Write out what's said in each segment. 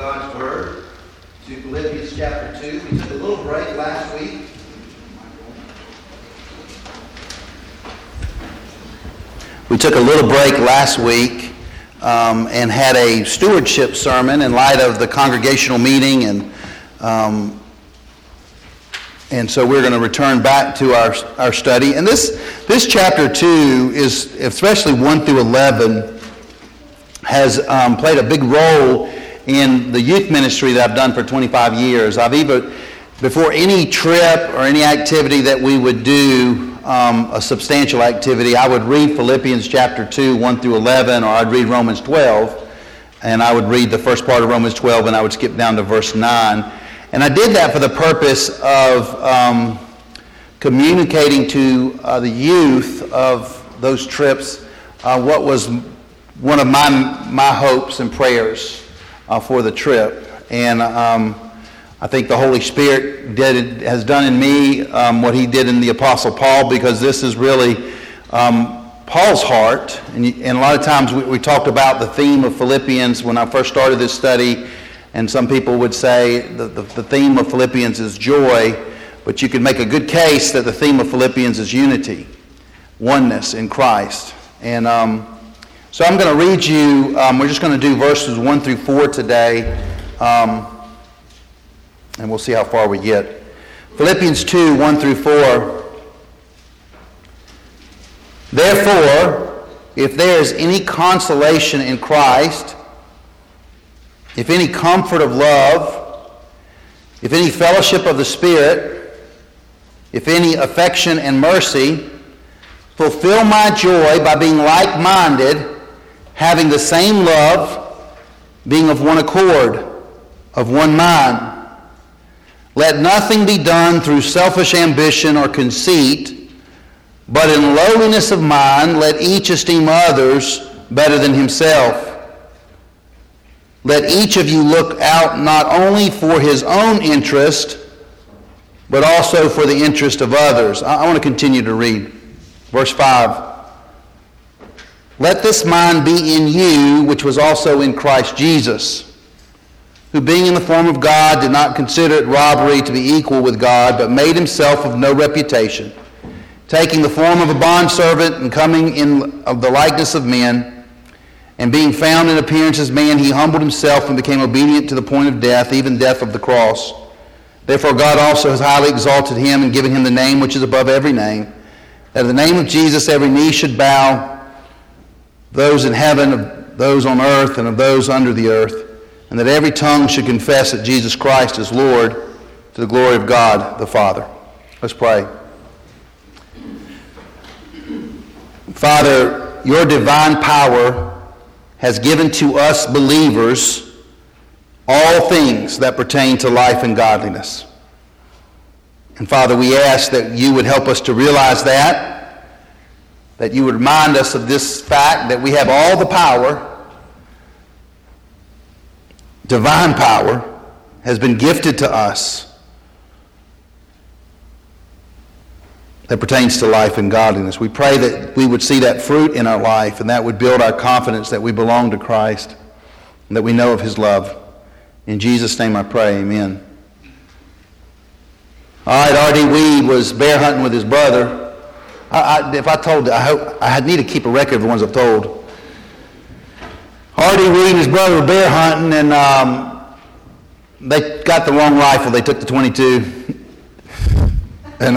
God's Word to Philippians chapter 2. We took a little break last week. And had a stewardship sermon in light of the congregational meeting, and so we're going to return back to our study. And this chapter 2 is, especially 1 through 11, has played a big role in the youth ministry that I've done for 25 years. Before any trip or any activity that we would do, a substantial activity, I would read Philippians chapter 2, 1 through 11, or I'd read Romans 12, and I would read the first part of Romans 12, and I would skip down to verse 9. And I did that for the purpose of communicating to the youth of those trips what was one of my hopes and prayers for the trip. And I think the Holy Spirit has done in me what he did in the Apostle Paul, because this is really Paul's heart. And a lot of times we talked about the theme of Philippians when I first started this study, and some people would say the theme of Philippians is joy, but you could make a good case that the theme of Philippians is unity, oneness in Christ. And so I'm going to read you, we're just going to do verses 1 through 4 today, and we'll see how far we get. Philippians 2, 1 through 4. Therefore, if there is any consolation in Christ, if any comfort of love, if any fellowship of the Spirit, if any affection and mercy, fulfill my joy by being like-minded, having the same love, being of one accord, of one mind. Let nothing be done through selfish ambition or conceit, but in lowliness of mind let each esteem others better than himself. Let each of you look out not only for his own interest, but also for the interest of others. I want to continue to read. Verse 5. Let this mind be in you, which was also in Christ Jesus, who being in the form of God did not consider it robbery to be equal with God, but made himself of no reputation, taking the form of a bondservant and coming in of the likeness of men, and being found in appearance as man, he humbled himself and became obedient to the point of death, even death of the cross. Therefore God also has highly exalted him and given him the name which is above every name, that in the name of Jesus every knee should bow, those in heaven, of those on earth, and of those under the earth, and that every tongue should confess that Jesus Christ is Lord, to the glory of God the Father. Let's pray. Father, your divine power has given to us believers all things that pertain to life and godliness. And Father, we ask that you would help us to realize that you would remind us of this fact that we have all the power. Divine power has been gifted to us that pertains to life and godliness. We pray that we would see that fruit in our life, and that would build our confidence that we belong to Christ and that we know of his love. In Jesus' name I pray, amen. All right, R.D. Weed was bear hunting with his brother. If I told you, I need to keep a record of the ones I've told. R.D. Weed and his brother were bear hunting, and they got the wrong rifle. They took the .22. And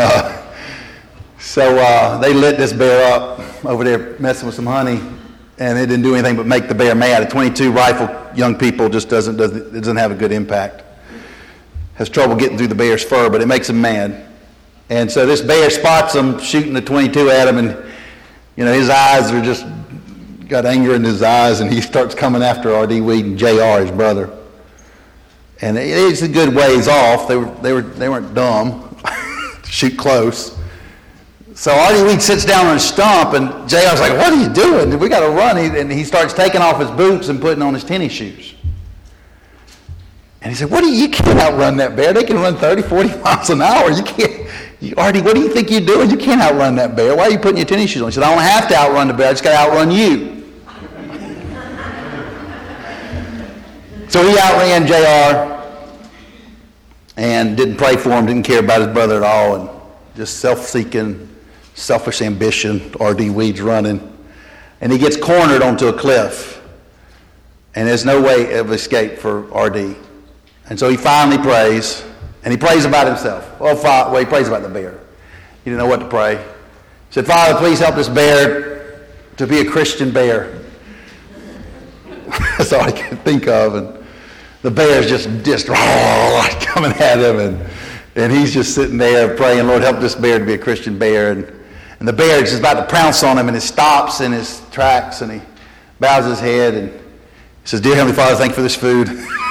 so they lit this bear up over there messing with some honey, and it didn't do anything but make the bear mad. A .22 rifle, young people, just doesn't have a good impact. Has trouble getting through the bear's fur, but it makes him mad. And so this bear spots him shooting the .22 at him, and his eyes are just got anger in his eyes, and he starts coming after R.D. Weed and J.R., his brother. And it's a good ways off. They weren't dumb to shoot close. So R.D. Weed sits down on a stump, and J.R.'s like, "What are you doing? We got to run." And he starts taking off his boots and putting on his tennis shoes. And he said, you can't outrun that bear. They can run 30, 40 miles an hour. You can't. R.D., what do you think you're doing? You can't outrun that bear. Why are you putting your tennis shoes on? He said, "I don't have to outrun the bear. I just got to outrun you." So he outran JR and didn't pray for him, didn't care about his brother at all, and just self-seeking, selfish ambition, R.D. Weeds running. And he gets cornered onto a cliff. And there's no way of escape for R.D. And so he finally prays, and he prays about himself. Well, he prays about the bear. He didn't know what to pray. He said, Father, please help this bear to be a Christian bear. That's all I can think of. And the bear's just coming at him, and he's just sitting there praying, Lord, help this bear to be a Christian bear. And the bear is just about to pounce on him, and he stops in his tracks, and he bows his head, and he says, Dear Heavenly Father, thank you for this food.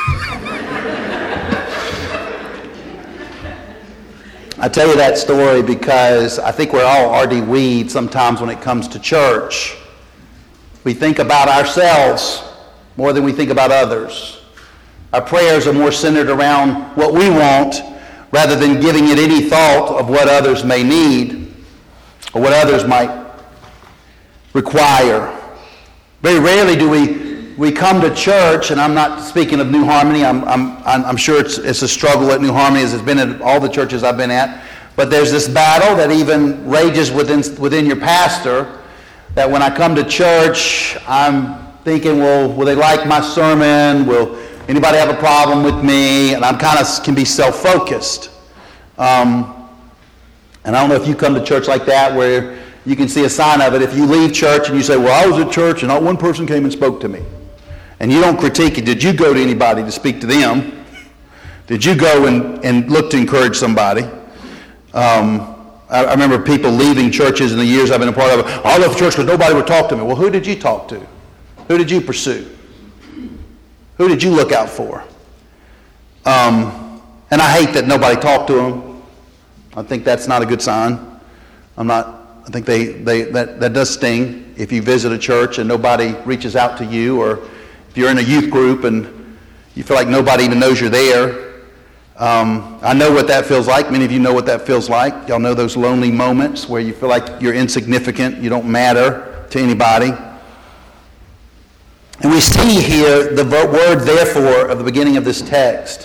I tell you that story because I think we're all R.D. Weeds sometimes when it comes to church. We think about ourselves more than we think about others. Our prayers are more centered around what we want rather than giving it any thought of what others may need or what others might require. Very rarely do we come to church, and I'm not speaking of New Harmony. I'm sure it's a struggle at New Harmony as it's been at all the churches I've been at. But there's this battle that even rages within your pastor, that when I come to church, I'm thinking, well, will they like my sermon? Will anybody have a problem with me? And I'm kind of can be self-focused. And I don't know if you come to church like that where you can see a sign of it. If you leave church and you say, well, I was at church and not one person came and spoke to me. And you don't critique it. Did you go to anybody to speak to them? Did you go and look to encourage somebody? I remember people leaving churches in the years I've been a part of. I left church because nobody would talk to me. Well, who did you talk to? Who did you pursue? Who did you look out for? And I hate that nobody talked to them. I think that's not a good sign. I think that does sting if you visit a church and nobody reaches out to you, or if you're in a youth group and you feel like nobody even knows you're there. I know what that feels like. Many of you know what that feels like. Y'all know those lonely moments where you feel like you're insignificant, you don't matter to anybody. And we see here the word therefore at the beginning of this text.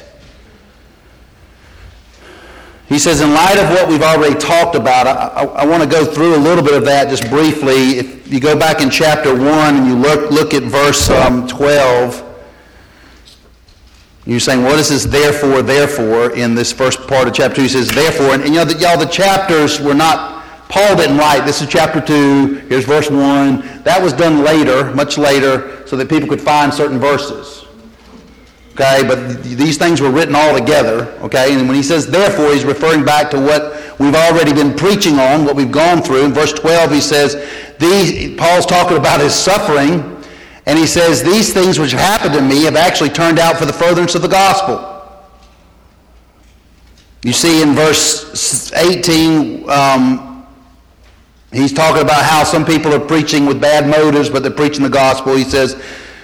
He says, in light of what we've already talked about, I want to go through a little bit of that just briefly. If you go back in chapter 1 and you look at verse 12, you're saying, what is this therefore in this first part of chapter 2? He says, therefore, and y'all, the chapters were not, Paul didn't write, this is chapter 2, here's verse 1. That was done later, much later, so that people could find certain verses. Okay, but these things were written all together, okay? And when he says therefore, he's referring back to what we've already been preaching on, what we've gone through. In verse 12, he says, Paul's talking about his suffering, and he says, these things which have happened to me have actually turned out for the furtherance of the gospel. You see in verse 18, he's talking about how some people are preaching with bad motives, but they're preaching the gospel. He says,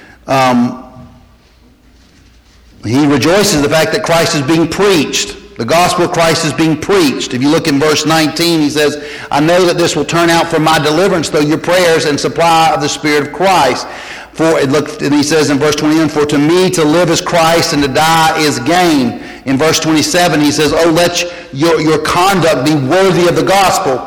he rejoices in the fact that Christ is being preached. The gospel of Christ is being preached. If you look in verse 19, he says, I know that this will turn out for my deliverance through your prayers and supply of the Spirit of Christ. And he says in verse 21, for to me to live is Christ and to die is gain. In verse 27, he says, oh, let your conduct be worthy of the gospel.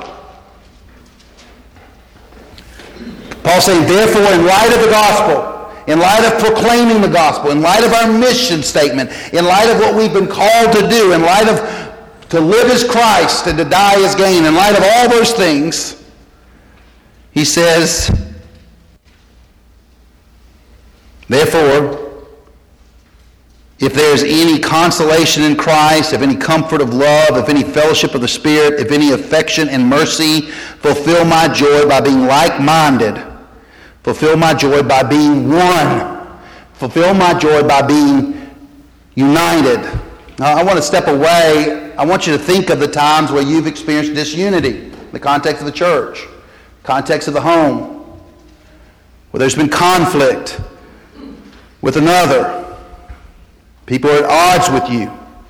Paul's saying, therefore, in light of the gospel, in light of proclaiming the gospel, in light of our mission statement, in light of what we've been called to do, in light of to live as Christ and to die as gain, in light of all those things, he says, therefore, if there is any consolation in Christ, if any comfort of love, if any fellowship of the Spirit, if any affection and mercy, fulfill my joy by being like-minded. Fulfill my joy by being one. Fulfill my joy by being united. Now, I want to step away. I want you to think of the times where you've experienced disunity in the context of the church, context of the home, where there's been conflict with another. People are at odds with you.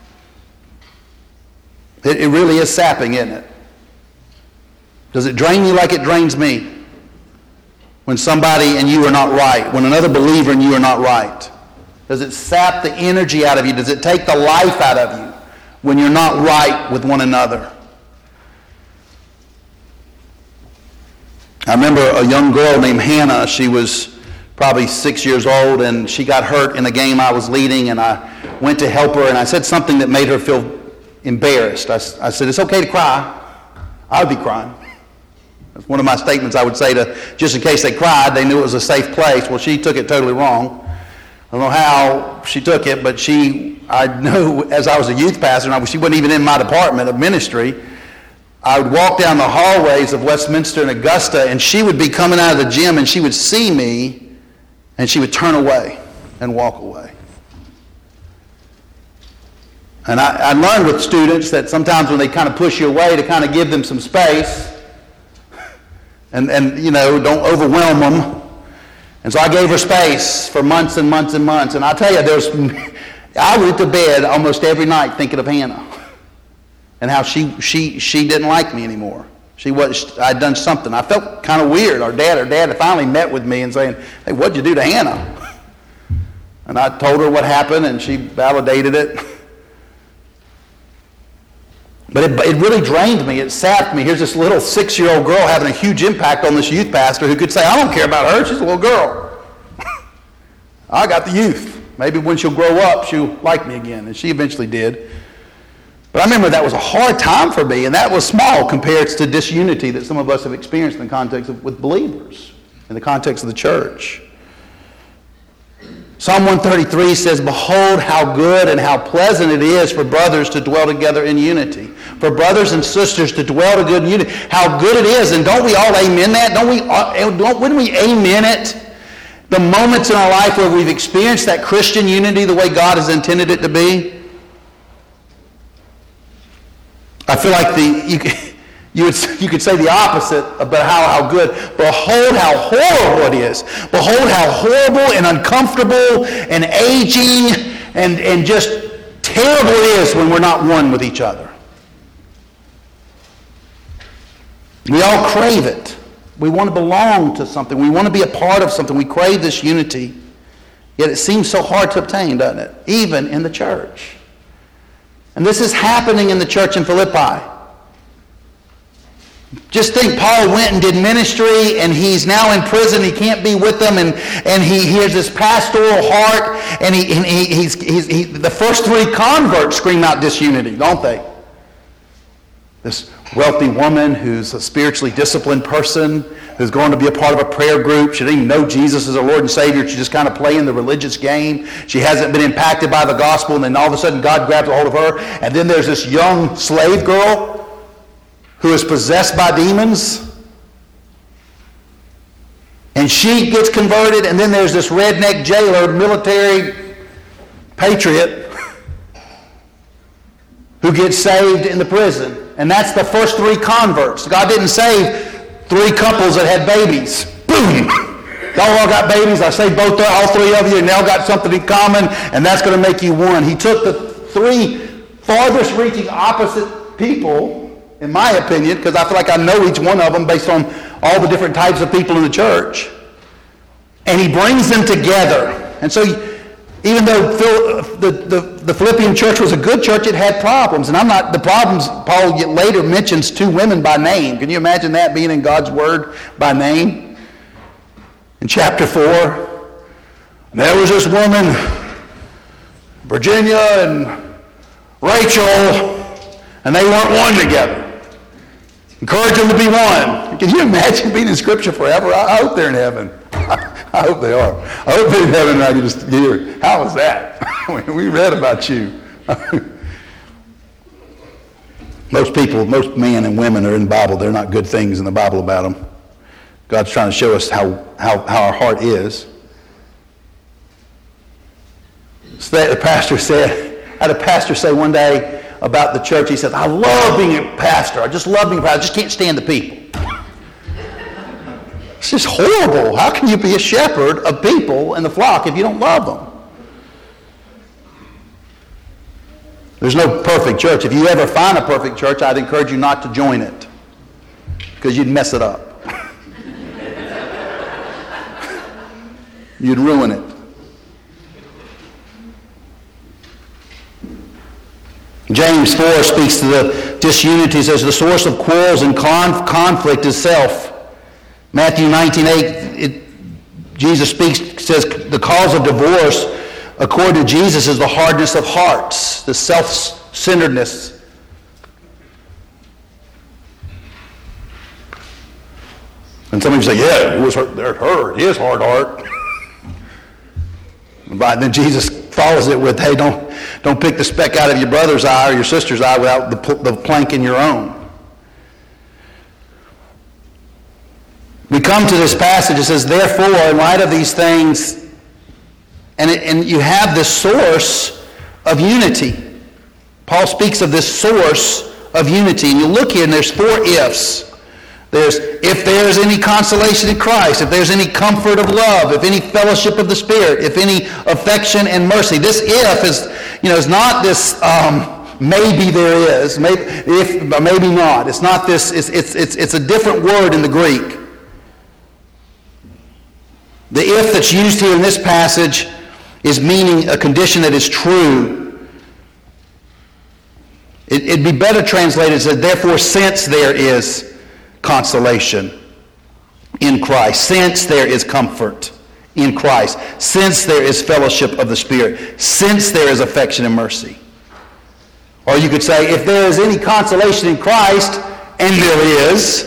It really is sapping, isn't it? Does it drain you like it drains me? When somebody and you are not right, when another believer and you are not right. Does it sap the energy out of you? Does it take the life out of you when you're not right with one another? I remember a young girl named Hannah. She was probably 6 years old, and she got hurt in a game I was leading, and I went to help her, and I said something that made her feel embarrassed. I said, it's okay to cry. I would be crying. That's one of my statements I would say to, just in case they cried, they knew it was a safe place. Well, she took it totally wrong. I don't know how she took it, but I knew as I was a youth pastor, and she wasn't even in my department of ministry, I would walk down the hallways of Westminster and Augusta, and she would be coming out of the gym, and she would see me, and she would turn away and walk away. And I learned with students that sometimes when they kind of push you away, to kind of give them some space, and don't overwhelm them. And so I gave her space for months and months and months. And I'll tell you, I went to bed almost every night thinking of Hannah and how she didn't like me anymore. I'd done something. I felt kind of weird. Her dad finally met with me and saying, hey, what'd you do to Hannah? And I told her what happened, and she validated it. But it really drained me. It sapped me. Here's this little 6-year-old girl having a huge impact on this youth pastor who could say, I don't care about her. She's a little girl. I got the youth. Maybe when she'll grow up, she'll like me again. And she eventually did. But I remember that was a hard time for me, and that was small compared to disunity that some of us have experienced in the context with believers, in the context of the church. Psalm 133 says, behold how good and how pleasant it is for brothers to dwell together in unity. For brothers and sisters to dwell together in unity. How good it is. And don't we all amen that? Wouldn't we amen it? The moments in our life where we've experienced that Christian unity the way God has intended it to be. I feel like you could say the opposite about how good. Behold how horrible it is. Behold how horrible and uncomfortable and aging and just terrible it is when we're not one with each other. We all crave it. We want to belong to something. We want to be a part of something. We crave this unity. Yet it seems so hard to obtain, doesn't it? Even in the church. And this is happening in the church in Philippi. Just think, Paul went and did ministry, and he's now in prison. He can't be with them, and he has this pastoral heart, and the first 3 converts scream out disunity, don't they? This wealthy woman who's a spiritually disciplined person, who's going to be a part of a prayer group. She didn't even know Jesus as her Lord and Savior. She's just kind of playing the religious game. She hasn't been impacted by the gospel, and then all of a sudden God grabs a hold of her. And then there's this young slave girl who is possessed by demons. And she gets converted, and then there's this redneck jailer, military patriot, who gets saved in the prison. And that's the first 3 converts. God didn't save 3 couples that had babies. Boom! Y'all all got babies. I saved all 3 of you, and now got something in common, and that's going to make you one. He took the 3 farthest reaching opposite people, in my opinion, because I feel like I know each one of them based on all the different types of people in the church. And he brings them together. And so even though the Philippian church was a good church, it had problems. And the problems, Paul later mentions 2 women by name. Can you imagine that being in God's word by name? In chapter 4, there was this woman, Virginia and Rachel, and they weren't one together. Encourage them to be one. Can you imagine being in Scripture forever? I hope they're in heaven. I hope they are. I hope they're in heaven and I can just hear, how was that? We read about you. Most men and women are in the Bible. They're not good things in the Bible about them. God's trying to show us how our heart is. So the pastor said, I had a pastor say one day about the church, he said, I love being a pastor. I just love being a pastor. I just can't stand the people. It's just horrible. How can you be a shepherd of people in the flock if you don't love them? There's no perfect church. If you ever find a perfect church, I'd encourage you not to join it because you'd mess it up. You'd ruin it. James 4 speaks to the disunity. He says the source of quarrels and conflict is self. Matthew 19:8, Jesus says the cause of divorce, according to Jesus, is the hardness of hearts, the self-centeredness. And some of you say, yeah, it was his hard heart. But then Jesus follows it with, hey, don't pick the speck out of your brother's eye or your sister's eye without the plank in your own. We come to this passage, it says, therefore, in light of these things, and you have this source of unity. Paul speaks of this source of unity. And you look here, and there's 4 ifs. There's, if there's any consolation in Christ, if there's any comfort of love, if any fellowship of the Spirit, if any affection and mercy. This if is not this maybe there is, maybe not. It's not this. It's a different word in the Greek. The if that's used here in this passage is meaning a condition that is true. It'd be better translated as, therefore, since there is consolation in Christ, since there is comfort in Christ, since there is fellowship of the Spirit, since there is affection and mercy. Or you could say, if there is any consolation in Christ, and there is,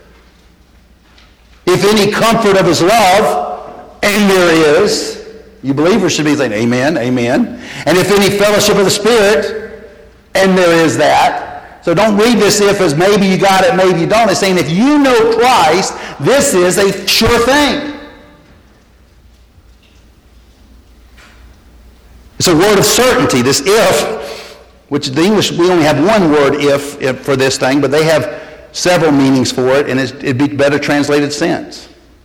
if any comfort of his love, and there is, you believers should be saying, amen, amen. And if any fellowship of the Spirit, and there is that. So don't read this if as maybe you got it, maybe you don't. It's saying if you know Christ, this is a sure thing. It's a word of certainty, this if, which the English, we only have one word if for this thing, but they have several meanings for it, and it'd be better translated since.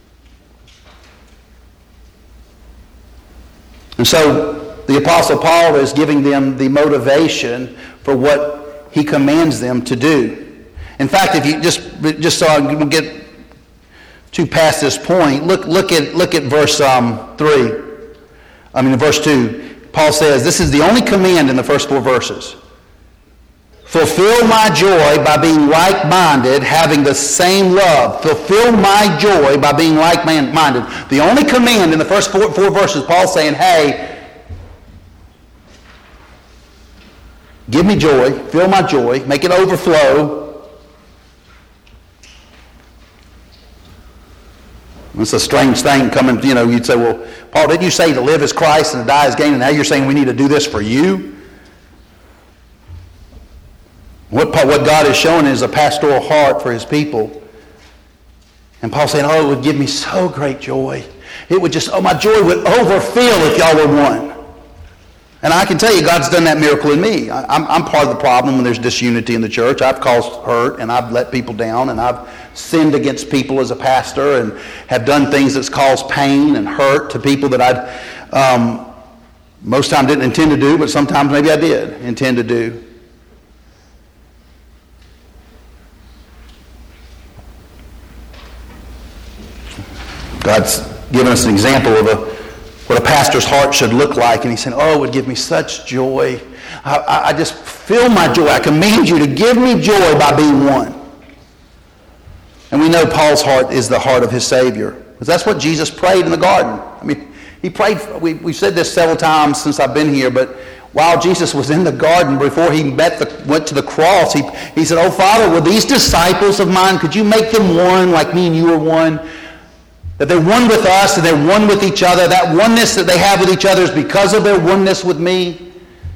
And so the Apostle Paul is giving them the motivation for what he commands them to do. In fact, if you just so I can get too past this point, look at verse 2. Paul says, this is the only command in the first 4 verses. Fulfill my joy by being like-minded, having the same love. Fulfill my joy by being like-minded. The only command in the first 4 verses, Paul's saying, hey, give me joy, fill my joy, make it overflow. It's a strange thing coming, you'd say, well, Paul, didn't you say to live as Christ and to die as gain, and now you're saying we need to do this for you? What God is showing is a pastoral heart for his people. And Paul's saying, it would give me so great joy. It would just, my joy would overfill if y'all were one. And I can tell you, God's done that miracle in me. I'm part of the problem when there's disunity in the church. I've caused hurt, and I've let people down, and I've sinned against people as a pastor, and have done things that's caused pain and hurt to people that I've most times didn't intend to do, but sometimes maybe I did intend to do. God's given us an example of what a pastor's heart should look like. And he said, it would give me such joy. I just feel my joy. I command you to give me joy by being one. And we know Paul's heart is the heart of his Savior. Because that's what Jesus prayed in the garden. He prayed, we've said this several times since I've been here, but while Jesus was in the garden, before he went to the cross, he said, Father, will these disciples of mine, could you make them one like me and you are one? That they're one with us and they're one with each other. That oneness that they have with each other is because of their oneness with me.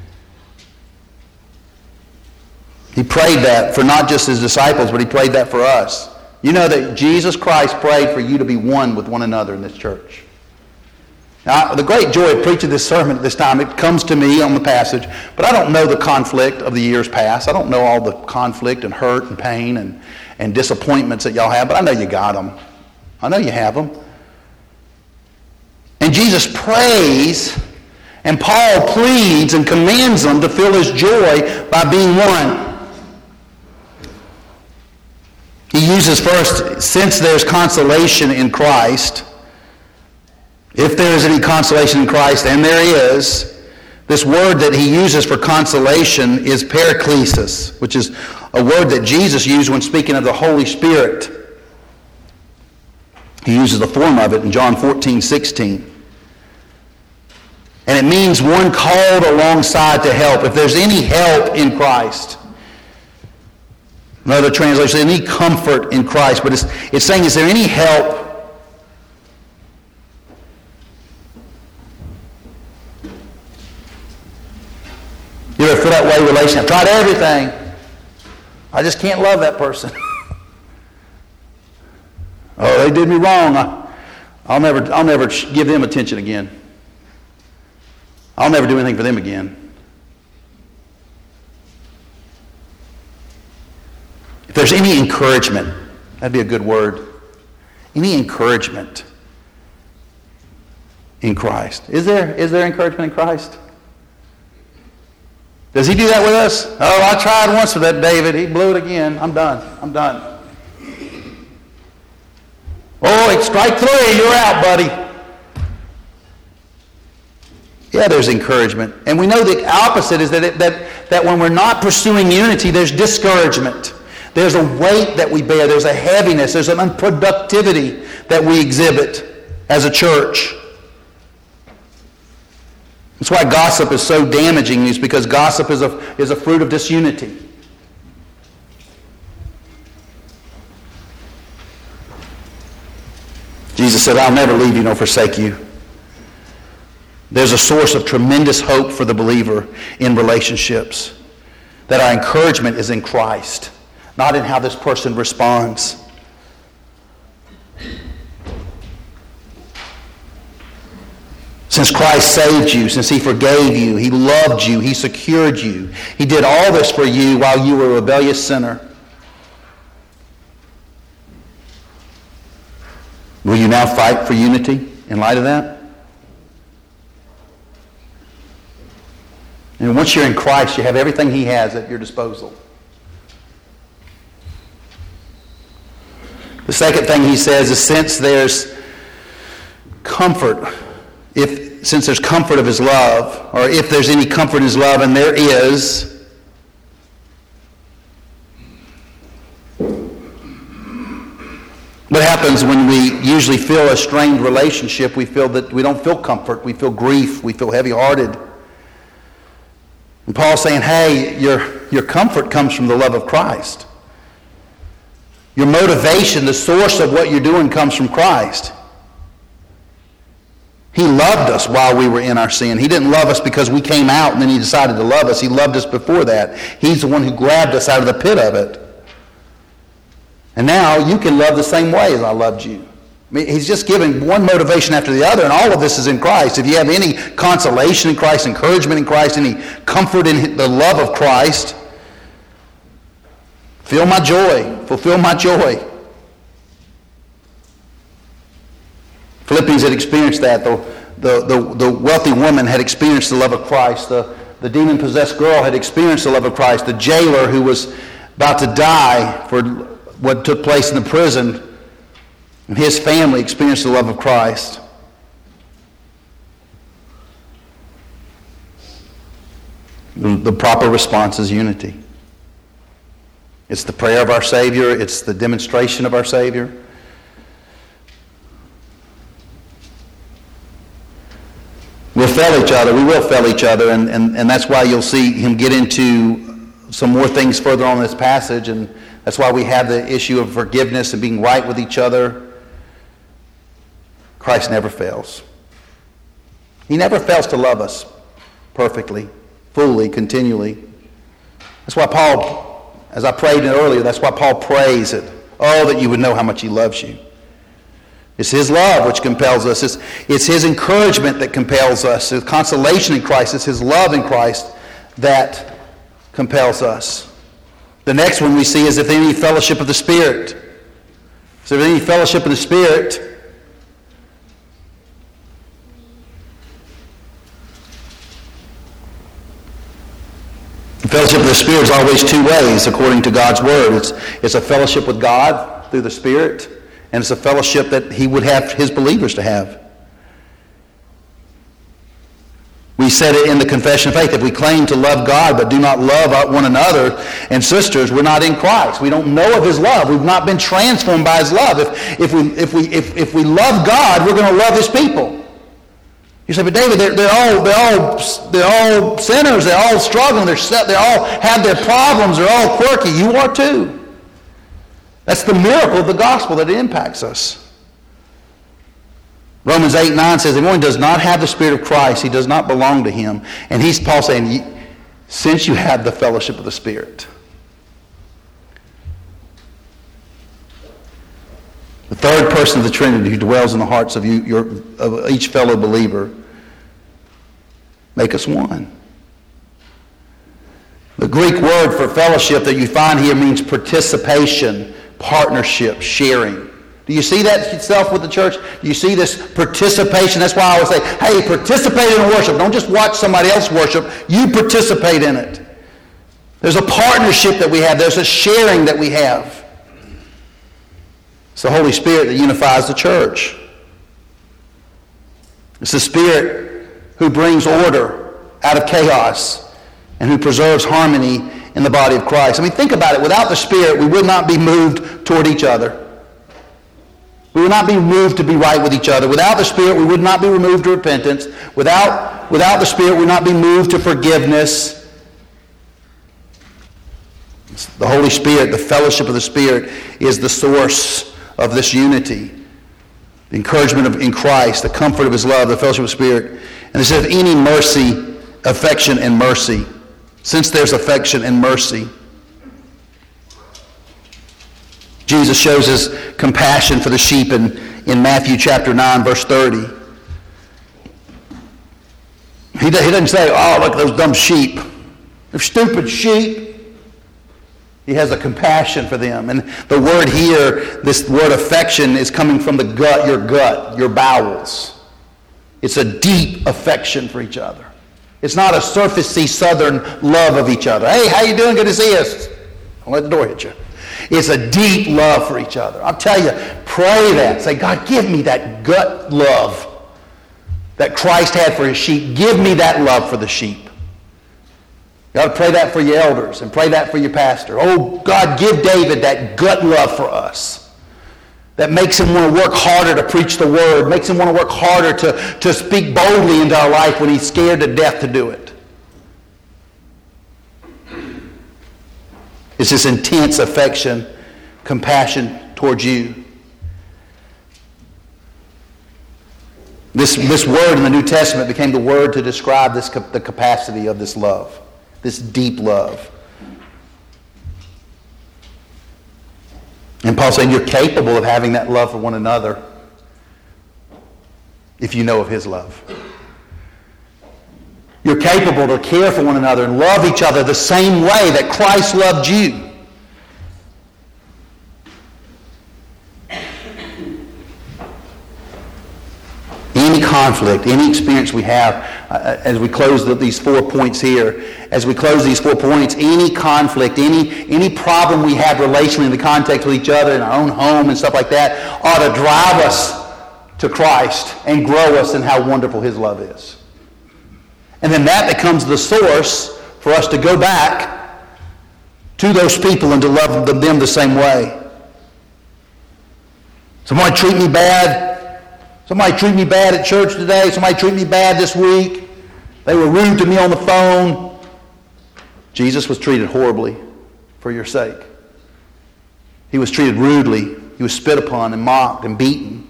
He prayed that for not just his disciples, but he prayed that for us. You know that Jesus Christ prayed for you to be one with one another in this church. Now, the great joy of preaching this sermon at this time, it comes to me on the passage, but I don't know the conflict of the years past. I don't know all the conflict and hurt and pain and disappointments that y'all have, but I know you got them. I know you have them. And Jesus prays, and Paul pleads and commands them to feel his joy by being one. He uses first, since there's consolation in Christ, if there is any consolation in Christ, and there is, This word that he uses for consolation is paraklesis, which is a word that Jesus used when speaking of the Holy Spirit. He uses the form of it in John 14:16. And it means one called alongside to help. If there's any help in Christ. Another translation, any comfort in Christ. But it's saying, is there any help? You ever feel that way in relationship? I've tried everything. I just can't love that person. Oh, they did me wrong. I'll never give them attention again. I'll never do anything for them again. If there's any encouragement, that'd be a good word. Any encouragement in Christ. Is there encouragement in Christ? Does he do that with us? Oh, I tried once with that David. He blew it again. I'm done. Oh, it's strike 3. You're out, buddy. Yeah, there's encouragement. And we know the opposite is that when we're not pursuing unity, there's discouragement. There's a weight that we bear. There's a heaviness. There's an unproductivity that we exhibit as a church. That's why gossip is so damaging, is because gossip is a fruit of disunity. Jesus said, I'll never leave you nor forsake you. There's a source of tremendous hope for the believer in relationships. That our encouragement is in Christ, not in how this person responds. Since Christ saved you, since he forgave you, he loved you, he secured you. He did all this for you while you were a rebellious sinner. Will you now fight for unity in light of that? And once you're in Christ, you have everything he has at your disposal. The second thing he says is since there's comfort, since there's comfort of his love, or if there's any comfort in his love, and there is, what happens when we usually feel a strained relationship? We feel that we don't feel comfort, we feel grief, we feel heavy-hearted. And Paul's saying, hey, your comfort comes from the love of Christ. Your motivation, the source of what you're doing, comes from Christ. He loved us while we were in our sin. He didn't love us because we came out and then he decided to love us. He loved us before that. He's the one who grabbed us out of the pit of it. And now you can love the same way as I loved you. I mean, he's just giving one motivation after the other, and all of this is in Christ. If you have any consolation in Christ, encouragement in Christ, any comfort in the love of Christ, feel my joy, fulfill my joy. Philippians had experienced that. The wealthy woman had experienced the love of Christ. The demon-possessed girl had experienced the love of Christ. The jailer who was about to die for what took place in the prison, and his family experienced the love of Christ. The proper response is unity. It's the prayer of our Savior. It's the demonstration of our Savior. We'll fail each other. We will fail each other. And that's why you'll see him get into some more things further on in this passage. And that's why we have the issue of forgiveness and being right with each other. Christ never fails. He never fails to love us perfectly, fully, continually. That's why Paul, as I prayed earlier, that's why Paul prays it. Oh, that you would know how much he loves you. It's his love which compels us. It's his encouragement that compels us. It's consolation in Christ. It's his love in Christ that compels us. The next one we see is if any fellowship of the Spirit. So if any fellowship of the Spirit, the fellowship of the Spirit is always two ways according to God's Word. It's a fellowship with God through the Spirit, and it's a fellowship that he would have his believers to have. We said it in the Confession of Faith. If we claim to love God but do not love one another and sisters, we're not in Christ. We don't know of his love. We've not been transformed by his love. If we love God, we're going to love his people. You say, but David, they're all sinners. They're all struggling. They all have their problems. They're all quirky. You are too. That's the miracle of the gospel that it impacts us. Romans 8:9 says, if anyone does not have the Spirit of Christ, he does not belong to him. And Paul's saying, since you have the fellowship of the Spirit. The third person of the Trinity who dwells in the hearts of of each fellow believer, make us one. The Greek word for fellowship that you find here means participation, partnership, sharing. Do you see that itself with the church? Do you see this participation? That's why I always say, hey, participate in worship. Don't just watch somebody else worship. You participate in it. There's a partnership that we have. There's a sharing that we have. It's the Holy Spirit that unifies the church. It's the Spirit who brings order out of chaos and who preserves harmony in the body of Christ. I mean, think about it. Without the Spirit, we would not be moved toward each other. We would not be moved to be right with each other. Without the Spirit, we would not be removed to repentance. Without the Spirit, we would not be moved to forgiveness. The Holy Spirit, the fellowship of the Spirit, is the source of this unity. The encouragement in Christ, the comfort of his love, the fellowship of the Spirit. And it says, any mercy, affection, and mercy. Since there's affection and mercy, Jesus shows his compassion for the sheep in Matthew chapter 9, verse 30. He doesn't say, oh, look at those dumb sheep. They're stupid sheep. He has a compassion for them. And the word here, this word affection, is coming from the gut, your bowels. It's a deep affection for each other. It's not a surfacey southern love of each other. Hey, how you doing? Good to see us. Don't let the door hit you. It's a deep love for each other. I'll tell you, pray that. Say, God, give me that gut love that Christ had for his sheep. Give me that love for the sheep. You ought to pray that for your elders and pray that for your pastor. Oh, God, give David that gut love for us that makes him want to work harder to preach the word, makes him want to work harder to speak boldly into our life when he's scared to death to do it. It's this intense affection, compassion towards you. This word in the New Testament became the word to describe the capacity of this love, this deep love. And Paul's saying you're capable of having that love for one another if you know of his love. You're capable to care for one another and love each other the same way that Christ loved you. Any conflict, any experience we have, as we close these 4 points here, any conflict, any problem we have relationally in the context with each other in our own home and stuff like that ought to drive us to Christ and grow us in how wonderful his love is. And then that becomes the source for us to go back to those people and to love them the same way. Somebody treat me bad. Somebody treat me bad at church today. Somebody treat me bad this week. They were rude to me on the phone. Jesus was treated horribly for your sake. He was treated rudely. He was spit upon and mocked and beaten.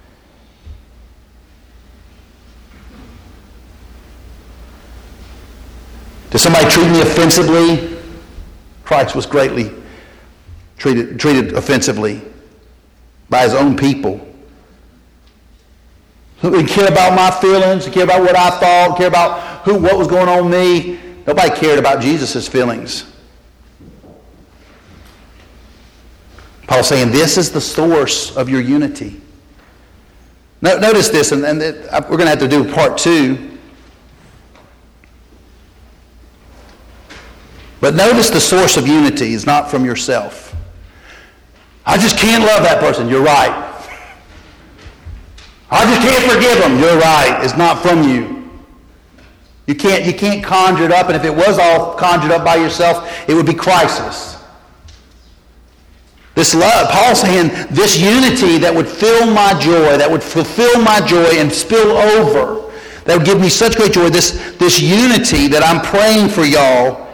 Did somebody treat me offensively? Christ was greatly treated offensively by his own people. He didn't care about my feelings, he cared about what I thought, care about what was going on with me. Nobody cared about Jesus' feelings. Paul's saying this is the source of your unity. Notice this, and we're going to have to do part 2. But notice the source of unity is not from yourself. I just can't love that person. You're right. I just can't forgive them. You're right. It's not from you. You can't conjure it up, and if it was all conjured up by yourself, it would be crisis. This love, Paul's saying, this unity that would fill my joy, that would fulfill my joy and spill over, that would give me such great joy, this unity that I'm praying for y'all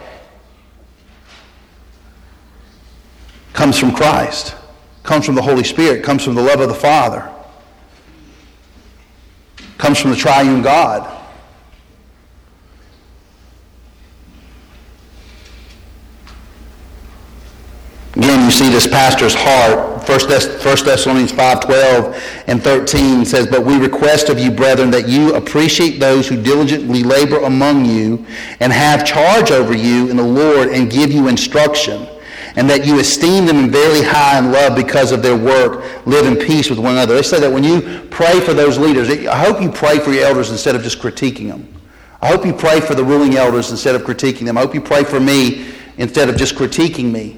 comes from Christ, comes from the Holy Spirit, comes from the love of the Father, comes from the triune God. Again, you see this pastor's heart. 1 Thessalonians 5:12 and 13 says, "But we request of you, brethren, that you appreciate those who diligently labor among you and have charge over you in the Lord and give you instruction, and that you esteem them very high in love because of their work. Live in peace with one another." They say that when you pray for those leaders, I hope you pray for your elders instead of just critiquing them. I hope you pray for the ruling elders instead of critiquing them. I hope you pray for me instead of just critiquing me.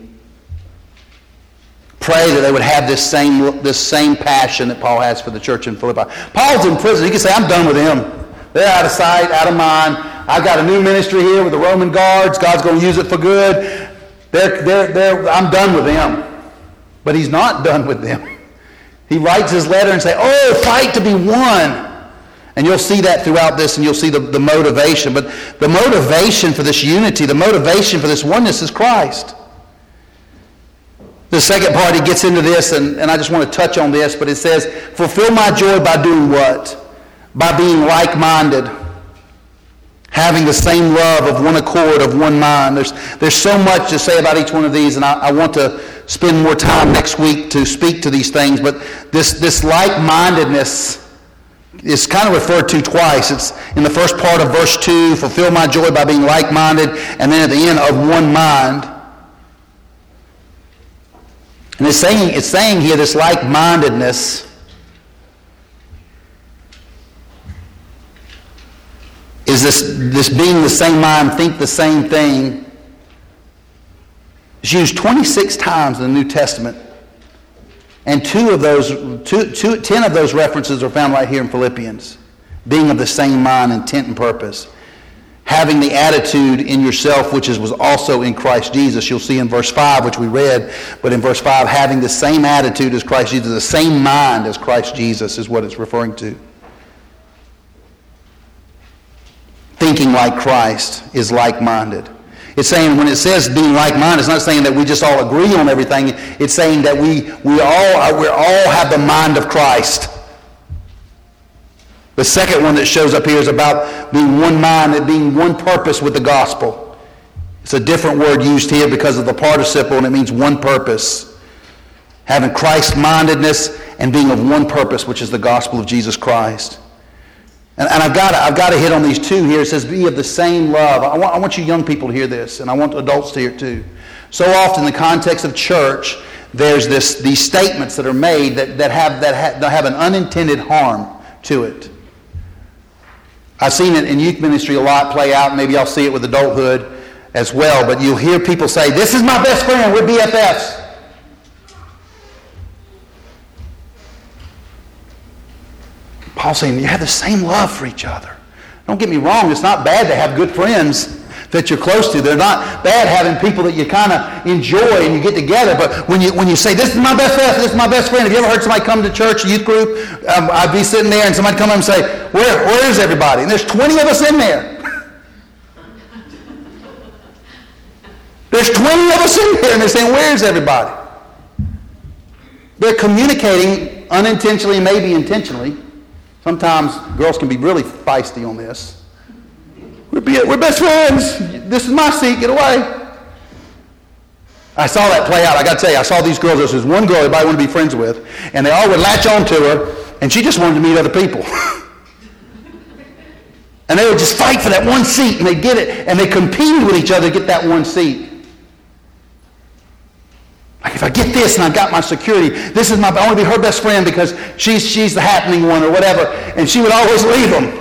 Pray that they would have this same passion that Paul has for the church in Philippi. Paul's in prison. He can say, I'm done with them. They're out of sight, out of mind. I've got a new ministry here with the Roman guards. God's going to use it for good. I'm done with them. But he's not done with them. He writes his letter and says, oh, fight to be one. And you'll see that throughout this, and you'll see the motivation. But the motivation for this unity, the motivation for this oneness is Christ. The second part, he gets into this, and I just want to touch on this, but it says, fulfill my joy by doing what? By being like-minded, having the same love, of one accord, of one mind. There's so much to say about each one of these, and I want to spend more time next week to speak to these things, but this like-mindedness is kind of referred to twice. It's in the first part of verse 2, fulfill my joy by being like-minded, and then at the end, of one mind. And it's saying here this like-mindedness is this being the same mind, think the same thing. It's used 26 times in the New Testament. And 10 of those references are found right here in Philippians. Being of the same mind, intent, and purpose. Having the attitude in yourself which was also in Christ Jesus. You'll see in verse 5, which we read, but in verse 5, having the same attitude as Christ Jesus, the same mind as Christ Jesus is what it's referring to. Thinking like Christ is like-minded. It's saying, when it says being like-minded, it's not saying that we just all agree on everything. It's saying that we all have the mind of Christ. The second one that shows up here is about being one mind and being one purpose with the gospel. It's a different word used here because of the participle, and it means one purpose. Having Christ-mindedness and being of one purpose, which is the gospel of Jesus Christ. And I've got to hit on these two here. It says, be of the same love. I want you young people to hear this, and I want adults to hear it too. So often in the context of church, there's these statements that are made that have an unintended harm to it. I've seen it in youth ministry a lot play out. Maybe I'll see it with adulthood as well. But you'll hear people say, this is my best friend. We're BFFs. Paul's saying you have the same love for each other. Don't get me wrong. It's not bad to have good friends that you're close to. They're not bad having people that you kind of enjoy and you get together. But when you say, this is my best friend, this is my best friend. Have you ever heard somebody come to church, a youth group? I'd be sitting there and somebody come up and say, where is everybody? And there's 20 of us in there. There's 20 of us in there, and they're saying, where is everybody? They're communicating unintentionally, maybe intentionally. Sometimes girls can be really feisty on this. We're best friends. This is my seat. Get away. I saw that play out. I got to tell you, I saw these girls. There was one girl everybody wanted to be friends with, and they all would latch on to her, and she just wanted to meet other people. And they would just fight for that one seat, and they'd get it, and they competed with each other to get that one seat. Like, if I get this and I've got my security, I want to be her best friend because she's the happening one or whatever, and she would always leave them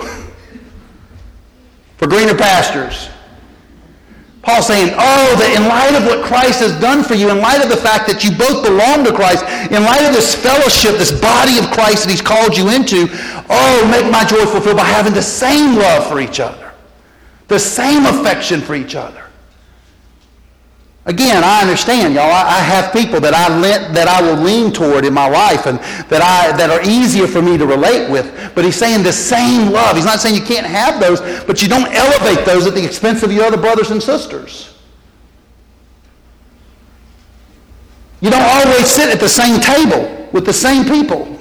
for greener pastures. Paul's saying, that in light of what Christ has done for you, in light of the fact that you both belong to Christ, in light of this fellowship, this body of Christ that he's called you into, make my joy fulfilled by having the same love for each other. The same affection for each other. Again, I understand, y'all. I have people that I will lean toward in my life and that are easier for me to relate with. But he's saying the same love. He's not saying you can't have those, but you don't elevate those at the expense of your other brothers and sisters. You don't always sit at the same table with the same people.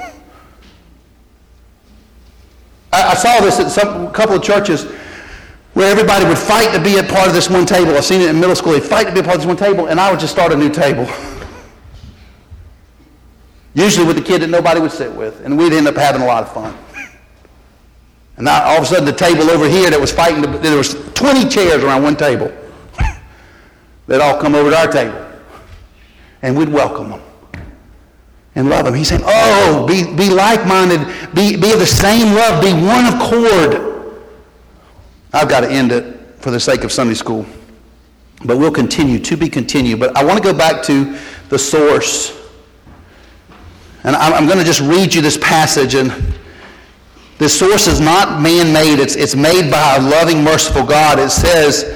I saw this at a couple of churches where everybody would fight to be a part of this one table. I've seen it in middle school. They'd fight to be a part of this one table, and I would just start a new table. Usually with the kid that nobody would sit with, and we'd end up having a lot of fun. And now, all of a sudden, the table over here that was fighting, there was 20 chairs around one table. They'd all come over to our table, and we'd welcome them and love them. He's saying, oh, be like-minded, be of the same love, be one accord. I've got to end it for the sake of Sunday school. But we'll continue, to be continued. But I want to go back to the source. And I'm going to just read you this passage. And this source is not man-made. It's made by a loving, merciful God. It says,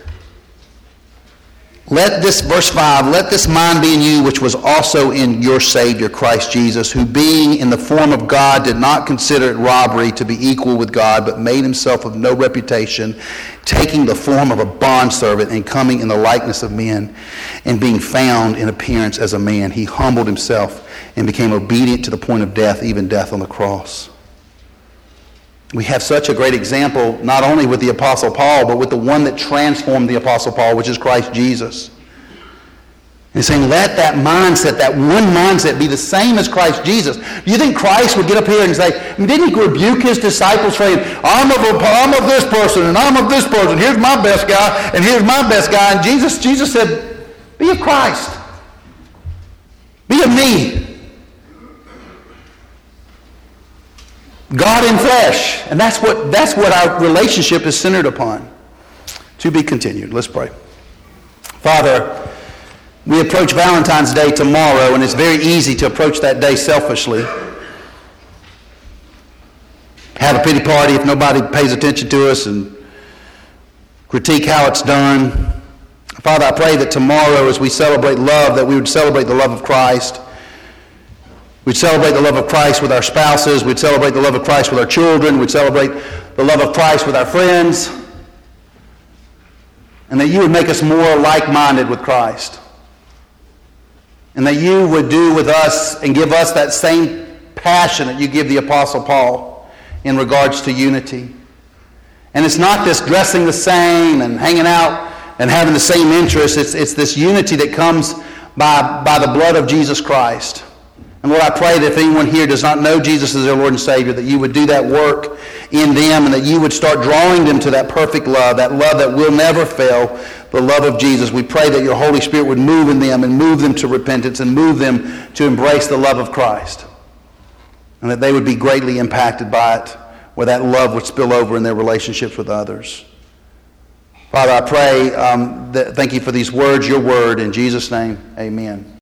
verse 5, let this mind be in you, which was also in your Savior, Christ Jesus, who being in the form of God did not consider it robbery to be equal with God, but made himself of no reputation, taking the form of a bondservant and coming in the likeness of men, and being found in appearance as a man, he humbled himself and became obedient to the point of death, even death on the cross. We have such a great example, not only with the Apostle Paul, but with the one that transformed the Apostle Paul, which is Christ Jesus. And he's saying, let that mindset, that one mindset, be the same as Christ Jesus. Do you think Christ would get up here and say, didn't he rebuke his disciples saying, I'm of this person, and I'm of this person, here's my best guy, and here's my best guy. And Jesus said, be of Christ. Be of me. God in flesh. And that's what our relationship is centered upon. To be continued. Let's pray. Father, we approach Valentine's Day tomorrow, and it's very easy to approach that day selfishly. Have a pity party if nobody pays attention to us and critique how it's done. Father, I pray that tomorrow as we celebrate love, that we would celebrate the love of Christ. We'd celebrate the love of Christ with our spouses. We'd celebrate the love of Christ with our children. We'd celebrate the love of Christ with our friends. And that you would make us more like-minded with Christ. And that you would do with us and give us that same passion that you give the Apostle Paul in regards to unity. And it's not this dressing the same and hanging out and having the same interests. It's this unity that comes by the blood of Jesus Christ. And Lord, I pray that if anyone here does not know Jesus as their Lord and Savior, that you would do that work in them and that you would start drawing them to that perfect love that will never fail, the love of Jesus. We pray that your Holy Spirit would move in them and move them to repentance and move them to embrace the love of Christ. And that they would be greatly impacted by it, where that love would spill over in their relationships with others. Father, I pray, thank you for these words, your word. In Jesus' name, amen.